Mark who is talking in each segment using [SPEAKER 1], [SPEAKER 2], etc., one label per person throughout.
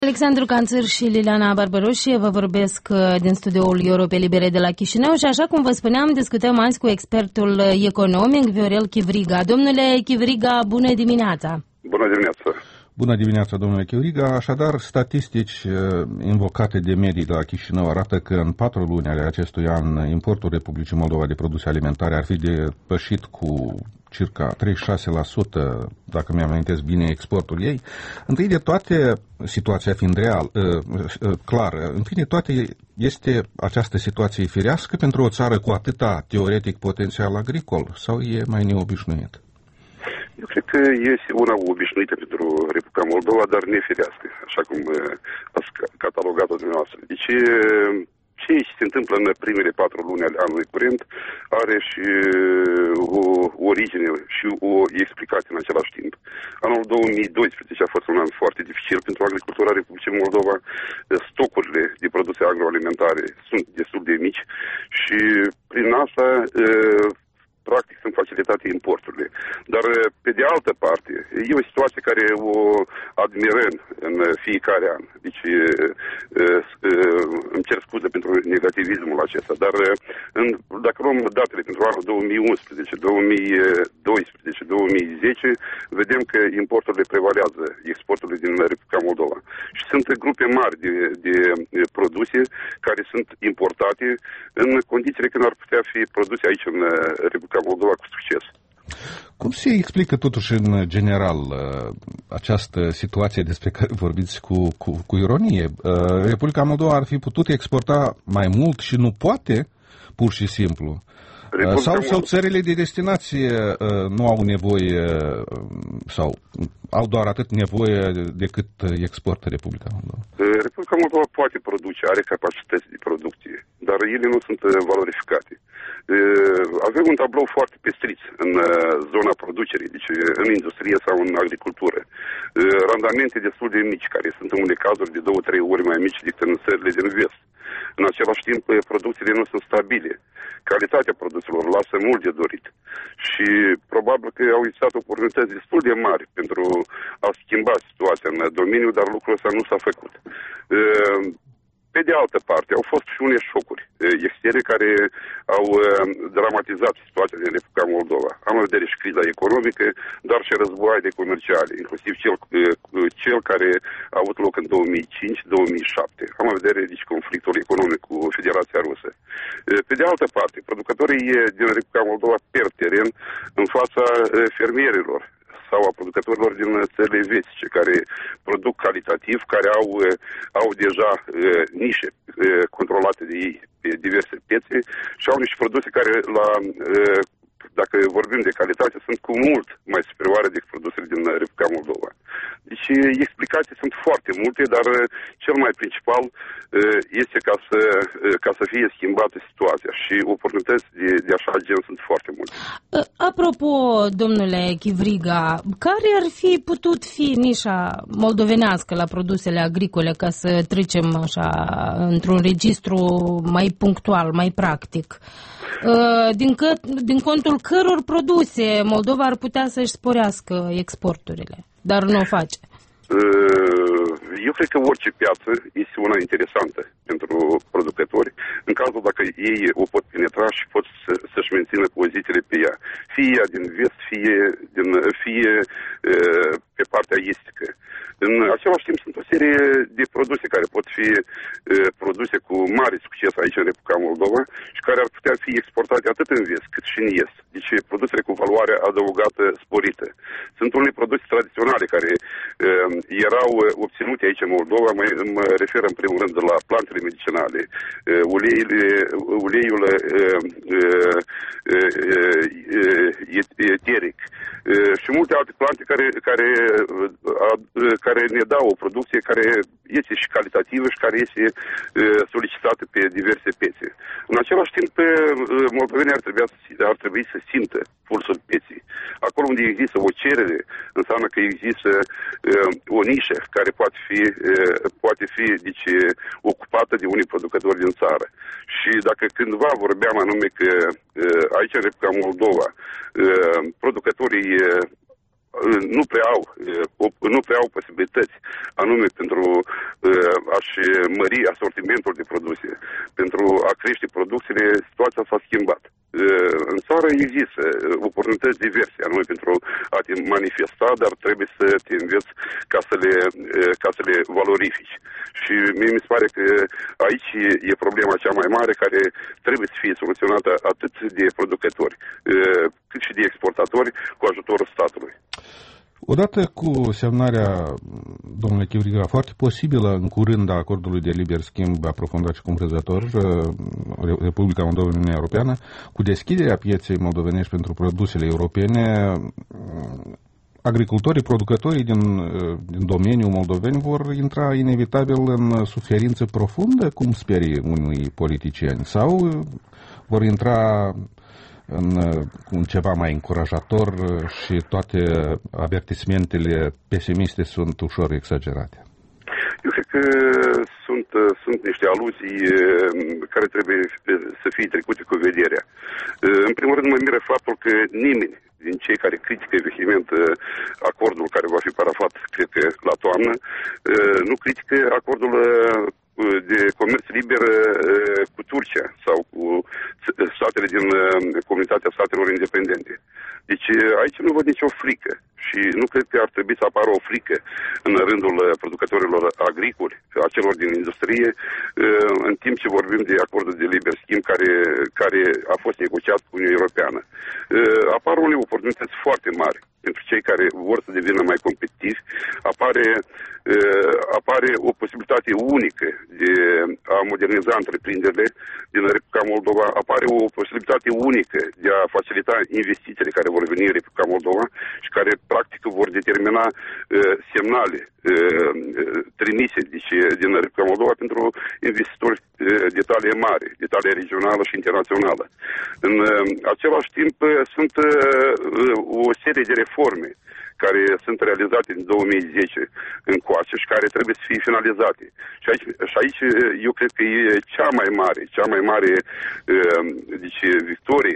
[SPEAKER 1] Alexandru Canțăr și Liliana Barbaroșie vă vorbesc din studioul Europe Libere de la Chișinău și așa cum vă spuneam, discutăm azi cu expertul economic Viorel Chivriga. Domnule Chivriga, bună dimineața!
[SPEAKER 2] Bună dimineața!
[SPEAKER 3] Bună dimineața, domnule Chivriga. Așadar, statistici invocate de medii de la Chișinău arată că în 4 luni ale acestui an importul Republicii Moldova de produse alimentare ar fi depășit cu circa 36%, dacă mi-am amintesc bine, exportul ei. Întâi de toate, situația fiind clară, întâi de toate este această situație firească pentru o țară cu atâta teoretic potențial agricol sau e mai neobișnuit?
[SPEAKER 2] Eu cred că este una obișnuită pentru Republica Moldova, dar nefirească, așa cum ați catalogat-o dumneavoastră. Deci ce se întâmplă în primele 4 luni ale anului curent are și o origine și o explicație în același timp. Anul 2012 a fost un an foarte dificil pentru agricultura Republicii Moldova. Stocurile de produse agroalimentare sunt destul de mici și prin asta practic sunt facilitate importurile. Dar, pe de altă parte, e o situație care o admirăm în fiecare an. Deci, îmi cer scuze pentru negativismul acesta, dar dacă luăm datele pentru anul 2011, 2012, 2010, vedem că importurile prevalează exporturile din Republica Moldova. Și sunt grupe mari de produse care sunt importate în condițiile când ar putea fi produse aici în Republica Moldova cu succes.
[SPEAKER 3] Cum se explică totuși în general această situație despre care vorbiți cu ironie? Republica Moldova ar fi putut exporta mai mult și nu poate, pur și simplu? Sau țările de destinație nu au nevoie sau au doar atât nevoie decât exportă Republica Moldova?
[SPEAKER 2] Republica Moldova poate produce, are capacități de producție, dar ele nu sunt valorificate. Avem un tablou foarte pestriț în zona producerii, deci în industrie sau în agricultură. Randamente destul de mici, care sunt în unele cazuri de 2-3 ori mai mici decât în țările din vest. În același timp, producțiile nu sunt stabile. Calitatea produselor lasă mult de dorit. Și probabil că au existat oportunități destul de mari pentru a schimba situația în domeniu, dar lucrul ăsta nu s-a făcut. Pe de altă parte, au fost și unele șocuri externe care au dramatizat situația din Republica Moldova. Am în vedere și criza economică, dar și războaie comerciale, inclusiv cel care a avut loc în 2005-2007. Am în vedere deci, conflictul economic cu Federația Rusă. Pe de altă parte, producătorii din Republica Moldova pierd teren în fața fermierilor sau a producătorilor din țările vestice, care produc calitativ, care au deja nișe controlate de ei pe diverse piețe și au niște produse care, dacă vorbim de calitate, sunt cu mult mai superioare decât produsele din Republica Moldova. Deci explicații sunt foarte multe, dar cel mai principal este ca să fie schimbată situația și oportunități de așa gen sunt foarte multe.
[SPEAKER 1] Apropo, domnule Chivriga, care ar fi putut fi nișa moldovenească la produsele agricole ca să trecem așa într-un registru mai punctual, mai practic? Din contul căror produse Moldova ar putea să-și sporească exporturile, dar nu o face?
[SPEAKER 2] Eu cred că orice piață este una interesantă pentru producători, în cazul dacă ei o pot penetra și pot să-și mențină pozițiile pe ea. Fie ea din vest, fie pe partea estică. În același timp sunt o serie de produse care pot fi produse cu mare succes aici în Republica Moldova și care ar putea fi exportate atât în vest cât și în est. Deci produsele cu valoare adăugată sporită. Sunt unele produse tradiționale care erau obținute aici în Moldova, mă refer în primul rând la plantele medicinale, uleiul eteric și multe alte plante care ne dau o producție care este și calitativă și care este solicitată pe diverse piețe. În același timp, moldovenii ar trebui să simtă pulsul pieței. Acolo unde există o cerere, înseamnă că există o nișă care poate fi deci, ocupată de unii producători din țară. Și dacă cândva vorbeam anume că aici în Republica Moldova producătorii nu prea au posibilități anume pentru a-și mări asortimentul de produse, pentru a crește producțiile, situația s-a schimbat. În țară există oportunități diverse, anume pentru a te manifesta, dar trebuie să te înveți ca să le valorifici. Și mie mi se pare că aici e problema cea mai mare care trebuie să fie soluționată atât de producători cât și de exportatori cu ajutorul statului.
[SPEAKER 3] Odată cu semnarea, domnule Chivriga, foarte posibilă în curând a acordului de liber schimb aprofundat și cuprinzător Republica Moldova în Uniunea Europeană, cu deschiderea pieței moldovenești pentru produsele europene, agricultorii, producătorii din domeniul moldoveni vor intra inevitabil în suferință profundă, cum sperie unii politicieni, sau vor intra în ceva mai încurajator și toate avertismentele pesimiste sunt ușor exagerate?
[SPEAKER 2] Eu cred că sunt niște aluzii care trebuie să fie trecute cu vederea. În primul rând mă miră faptul că nimeni din cei care critică vehement acordul care va fi parafat, cred că la toamnă, nu critică acordul de comerț liber cu Turcia sau cu statele din Comunitatea Statelor Independente. Deci aici nu văd nicio frică și nu cred că ar trebui să apară o frică în rândul producătorilor agricoli, a celor din industrie, în timp ce vorbim de acordul de liber schimb care a fost negociat cu Uniunea Europeană. Apar unele oportunități foarte mari pentru cei care vor să devină mai competitivi, apare o posibilitate unică de a moderniza întreprinderile din Republica Moldova, apare o posibilitate unică de a facilita investițiile care vor veni în Republica Moldova și care practic vor determina semnale trimise din Republica Moldova pentru investitori de talie mare, de talie regională și internațională. În același timp sunt o serie de reforme care sunt realizate din 2010 încoace și care trebuie să fie finalizate. Și aici eu cred că e cea mai mare victorie,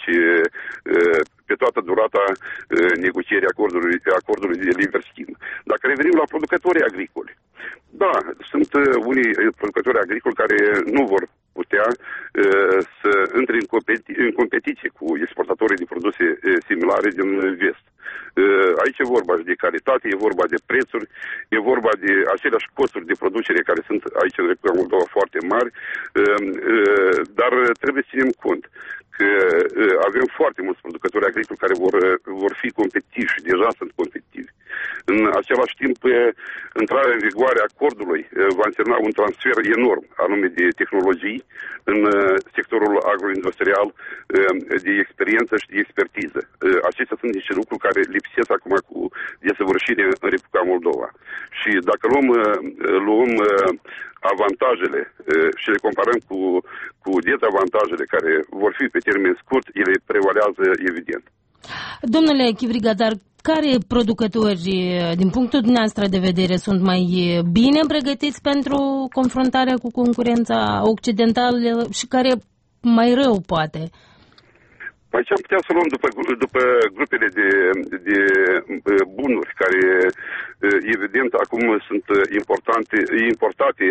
[SPEAKER 2] pe toată durata negocierii acordului de liber schimb. Dacă revenim la producătorii agricoli, da, sunt unii producători agricoli care nu vor putea să intre în competiție cu exportatorii de produse similare din vest. Aici e vorba și de calitate, e vorba de prețuri, e vorba de aceleași costuri de producere care sunt aici în Republica Moldova foarte mari, dar trebuie să ținem cont că avem foarte mulți producători agricoli care vor fi competitivi și deja sunt competitivi. În același timp, intrarea în vigoare a acordului va însemna un transfer enorm, anume de tehnologii în sectorul agroindustrial, de experiență și de expertiză. Acestea sunt niște lucruri care lipsesc acum cu desăvârșire în Republica Moldova. Și dacă luăm avantajele și le comparăm cu dezavantajele care vor fi pe termen scurt, ele prevalează evident.
[SPEAKER 1] Domnule Chivriga, dar care producători, din punctul dumneavoastră de vedere, sunt mai bine pregătiți pentru confruntarea cu concurența occidentală și care mai rău, poate?
[SPEAKER 2] Păi ce am putea să luăm după grupele de bunuri care, evident, acum sunt importate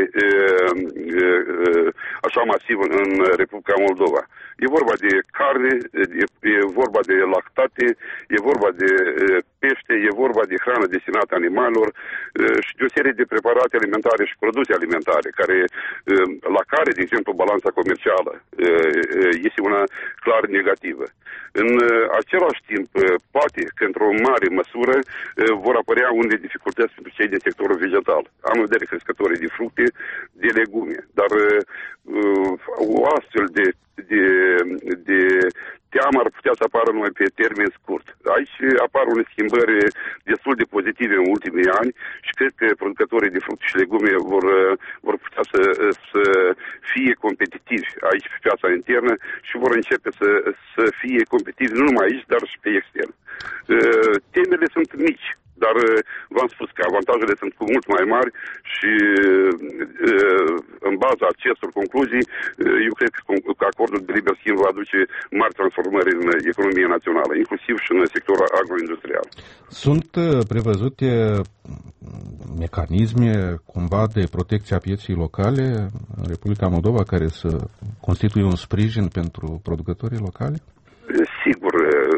[SPEAKER 2] așa masiv în Republica Moldova. E vorba de carne, e vorba de lactate, e vorba de pește, e vorba de hrană destinată animalelor și de o serie de preparate alimentare și produse alimentare, la care, de exemplu, balanța comercială este una clar negativă. În același timp, poate că într-o mare măsură vor apărea unele dificultăți pentru cei din sectorul vegetal. Am în vedere crescătorii de fructe, de legume, dar o astfel de teamă ar putea să apară numai pe termen scurt. Aici apar unele schimbări destul de pozitive în ultimii ani și cred că producătorii de fructe și legume vor putea să fie competitivi aici pe piața internă și vor începe să fie competitivi nu numai aici, dar și pe extern. Temele sunt mici, dar v-am spus că avantajele sunt cu mult mai mari și în baza acestor concluzii, eu cred că acordul de liber schimb va aduce mari transformări în economia națională, inclusiv și în sectorul agroindustrial.
[SPEAKER 3] Sunt prevăzute mecanisme cumva de protecție a pieței locale în Republica Moldova care să constituie un sprijin pentru producătorii locale?
[SPEAKER 2] Sigur.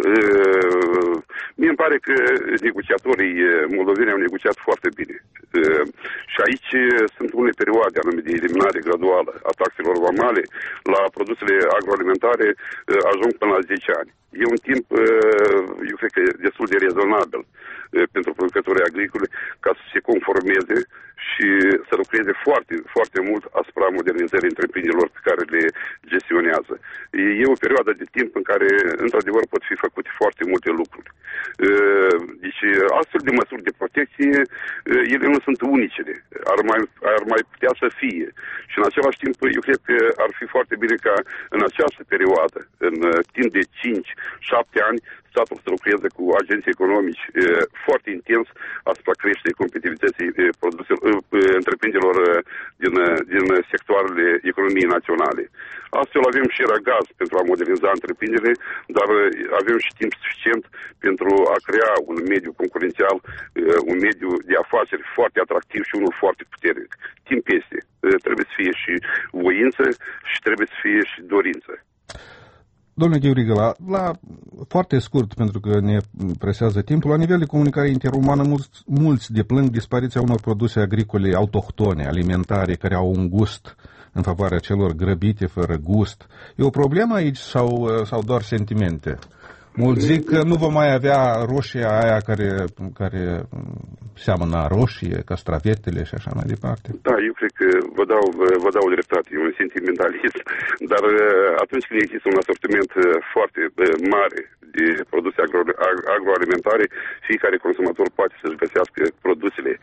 [SPEAKER 2] Mie îmi pare că negociatorii moldoveni au negociat foarte bine. Și aici sunt unele perioade anume de eliminare graduală a taxelor vamale la produsele agroalimentare, ajung până la 10 ani. E un timp, eu cred că destul de rezonabil pentru producătorii agricoli ca să se conformeze și să lucreze foarte, foarte mult asupra modernizării întreprinderilor pe care le gestionează. E o perioadă de timp în care, într-adevăr, pot fi făcute foarte multe lucruri. Deci, astfel de măsuri de protecție, ele nu sunt unicele. Ar mai putea să fie. Și, în același timp, eu cred că ar fi foarte bine ca în această perioadă, în timp de 5-7 ani, statul să lucreze cu agenții economici foarte intens asupra creșterii competitivității întreprinderilor din sectoarele economiei naționale. Astfel avem și răgaz pentru a moderniza întreprinderile, dar avem și timp suficient pentru a crea un mediu concurențial, un mediu de afaceri foarte atractiv și unul foarte puternic. Timp este. Trebuie să fie și voință și trebuie să fie și dorință.
[SPEAKER 3] Domnule Gheorghe, la foarte scurt, pentru că ne presează timpul, la nivel de comunicare interumană, mulți deplâng dispariția unor produse agricole autohtone, alimentare, care au un gust în favoarea celor grăbite, fără gust. E o problemă aici sau doar sentimente? Mulți zic că nu vom mai avea roșia aia care seamănă a roșie, castravetele și așa mai departe.
[SPEAKER 2] Da, eu cred că vă dau dreptate, e un sentimentalist, dar atunci când există un asortiment foarte mare de produse agroalimentare, fiecare consumator poate să-și găsească produsele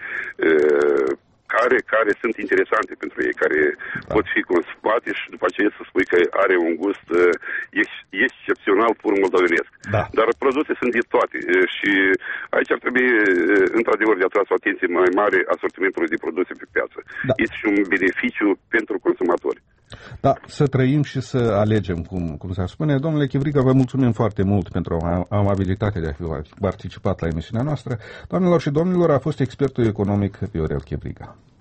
[SPEAKER 2] care sunt interesante pentru ei, care pot fi consumate și după aceea să spui că are un gust excepțional pur moldovenesc.
[SPEAKER 3] Da.
[SPEAKER 2] Dar produse sunt de toate și aici ar trebui într-adevăr de atras o atenție mai mare asortimentului de produse pe piață. Da. Este și un beneficiu pentru consumatori.
[SPEAKER 3] Da, să trăim și să alegem, cum s-ar spune. Domnule Chivriga, vă mulțumim foarte mult pentru amabilitatea de a fi participat la emisiunea noastră. Doamnelor și domnilor, a fost expertul economic Viorel Chivriga.